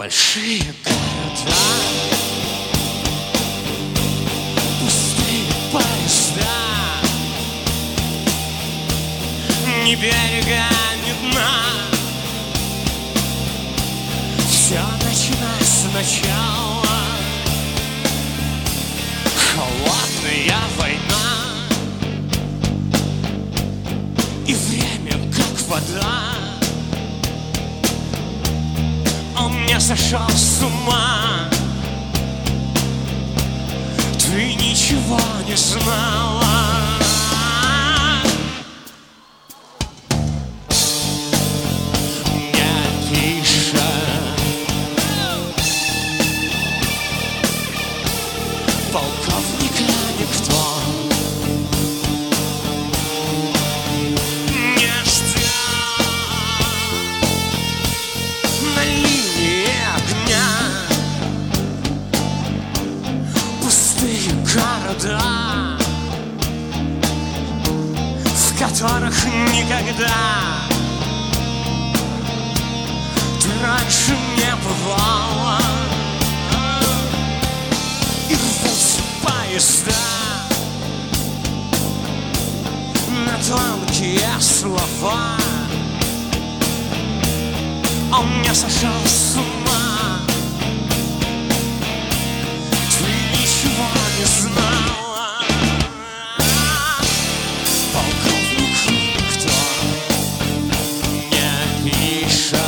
Большие города, пустые поезда, ни берега, ни дна. Все начинай сначала. Холодная война, и время как вода. Он не сошел с ума. Ты ничего не знала. Не пишет полковника никто. Не ждет на линии огня. Пустые города, в которых никогда ты раньше не бывала. И рвутся поезда на тонкие слова. Он не сошел с ума. Ты ничего не знала. Полковнику никто не пишет.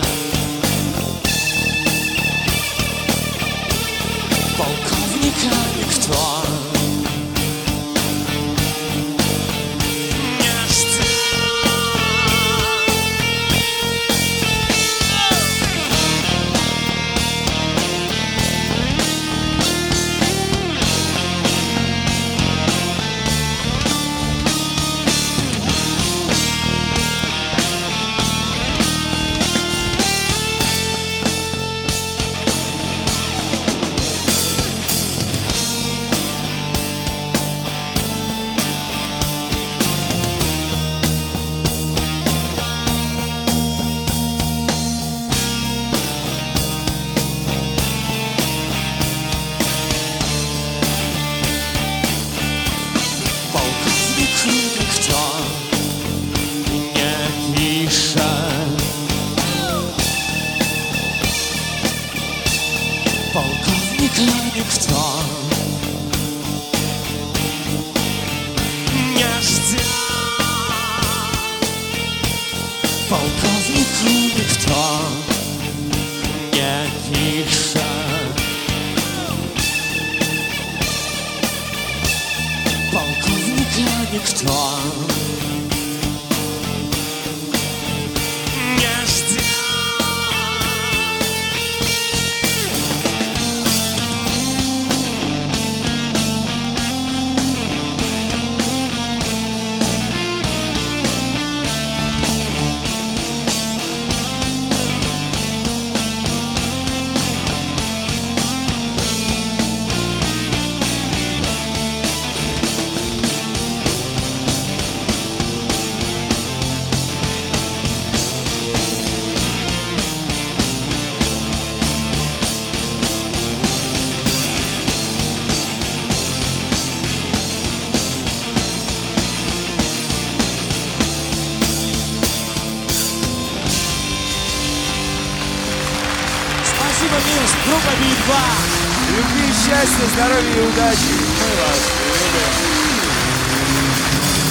Полковника никто не ждет. Полковнику никто не пишет. Полковника никто не ждет. Полковнику никто не пишет. Полковника никто не ждет. Спасибо, Минск, группа Би-2. Любви, счастья, здоровья и удачи. Мы вас любим.